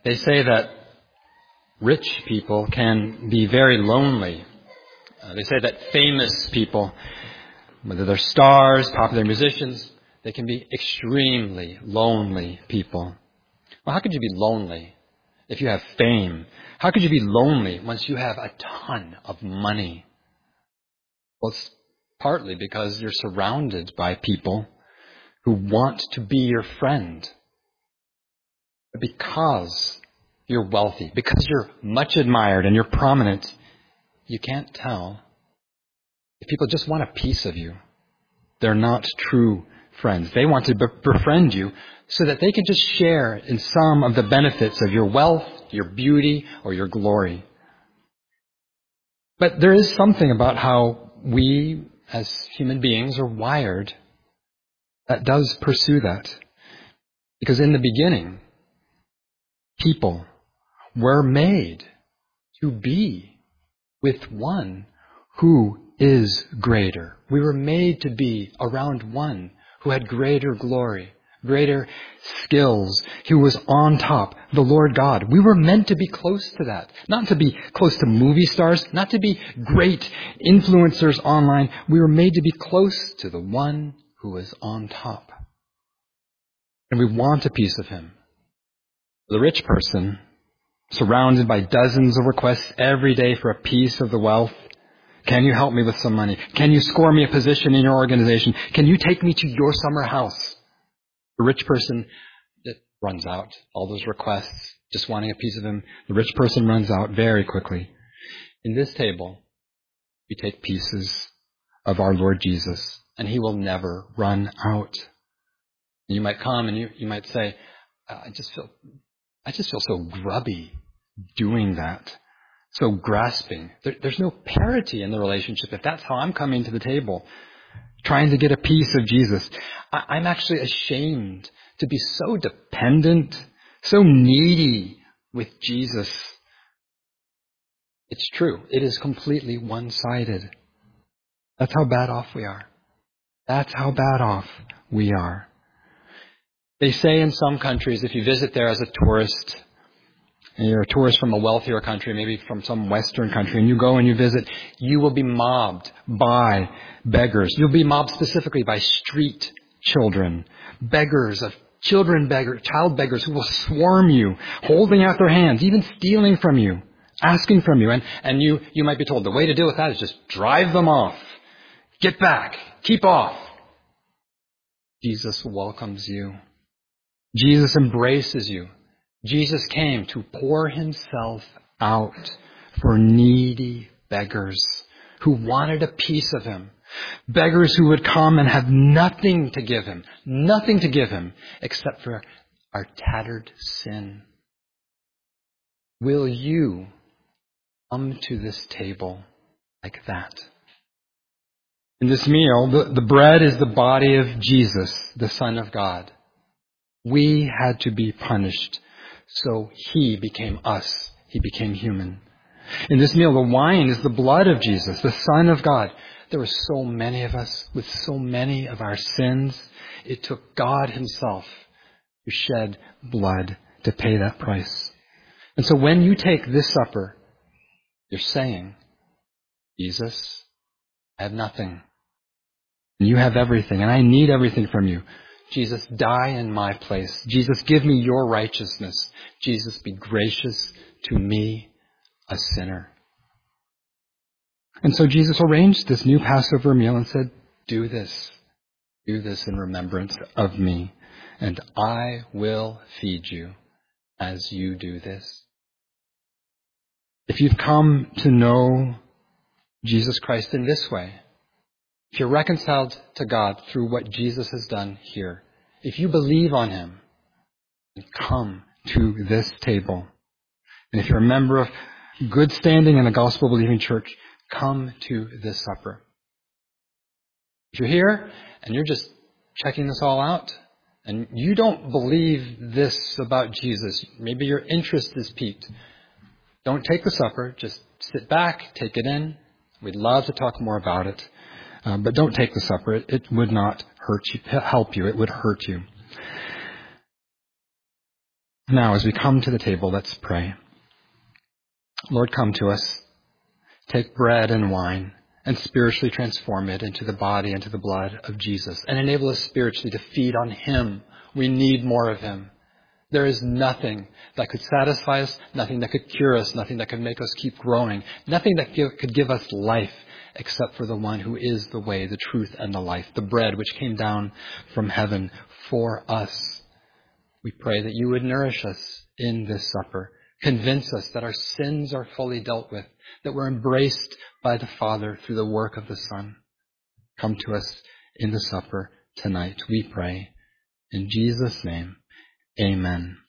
They say that rich people can be very lonely. They say that famous people, whether they're stars, popular musicians, they can be extremely lonely people. Well, how could you be lonely if you have fame? How could you be lonely once you have a ton of money? Well, it's partly because you're surrounded by people who want to be your friend. But because you're wealthy, because you're much admired and you're prominent, you can't tell if people just want a piece of you. They're not true friends. They want to befriend you so that they can just share in some of the benefits of your wealth, your beauty, or your glory. But there is something about how we as human beings are wired that does pursue that. Because in the beginning, people were made to be with one who is greater. We were made to be around one who had greater glory, greater skills, who was on top, the Lord God. We were meant to be close to that. Not to be close to movie stars, not to be great influencers online. We were made to be close to the one who is on top. And we want a piece of him. The rich person, surrounded by dozens of requests every day for a piece of the wealth. Can you help me with some money? Can you score me a position in your organization? Can you take me to your summer house? The rich person that runs out all those requests, just wanting a piece of him. The rich person runs out very quickly. In this table, we take pieces of our Lord Jesus, and he will never run out. And you might come and you might say, I just feel so grubby doing that. So grasping. There's no parity in the relationship if that's how I'm coming to the table, trying to get a piece of Jesus. I'm actually ashamed to be so dependent, so needy with Jesus. It's true. It is completely one-sided. That's how bad off we are. That's how bad off we are. They say in some countries, if you visit there as a tourist, and you're a tourist from a wealthier country, maybe from some Western country, and you go and you visit, you will be mobbed by beggars. You'll be mobbed specifically by street children, beggars, child beggars who will swarm you, holding out their hands, even stealing from you, asking from you. And you might be told the way to deal with that is just drive them off. Get back. Keep off. Jesus welcomes you. Jesus embraces you. Jesus came to pour himself out for needy beggars who wanted a piece of him. Beggars who would come and have nothing to give him except for our tattered sin. Will you come to this table like that? In this meal, the bread is the body of Jesus, the Son of God. We had to be punished. So he became us. He became human. In this meal, the wine is the blood of Jesus, the Son of God. There were so many of us with so many of our sins. It took God himself to shed blood to pay that price. And so when you take this supper, you're saying, Jesus, I have nothing. And you have everything, and I need everything from you. Jesus, die in my place. Jesus, give me your righteousness. Jesus, be gracious to me, a sinner. And so Jesus arranged this new Passover meal and said, do this in remembrance of me, and I will feed you as you do this. If you've come to know Jesus Christ in this way, if you're reconciled to God through what Jesus has done here, if you believe on him, come to this table. And if you're a member of good standing in a gospel-believing church, come to this supper. If you're here and you're just checking this all out, and you don't believe this about Jesus, maybe your interest is piqued, don't take the supper. Just sit back, take it in. We'd love to talk more about it. But don't take the supper. It would not help you. It would hurt you. Now, as we come to the table, let's pray. Lord, come to us. Take bread and wine and spiritually transform it into the body and to the blood of Jesus, and enable us spiritually to feed on Him. We need more of Him. There is nothing that could satisfy us, nothing that could cure us, nothing that could make us keep growing, nothing that could give us life except for the one who is the way, the truth, and the life, the bread which came down from heaven for us. We pray that you would nourish us in this supper. Convince us that our sins are fully dealt with, that we're embraced by the Father through the work of the Son. Come to us in the supper tonight, we pray. In Jesus' name, amen.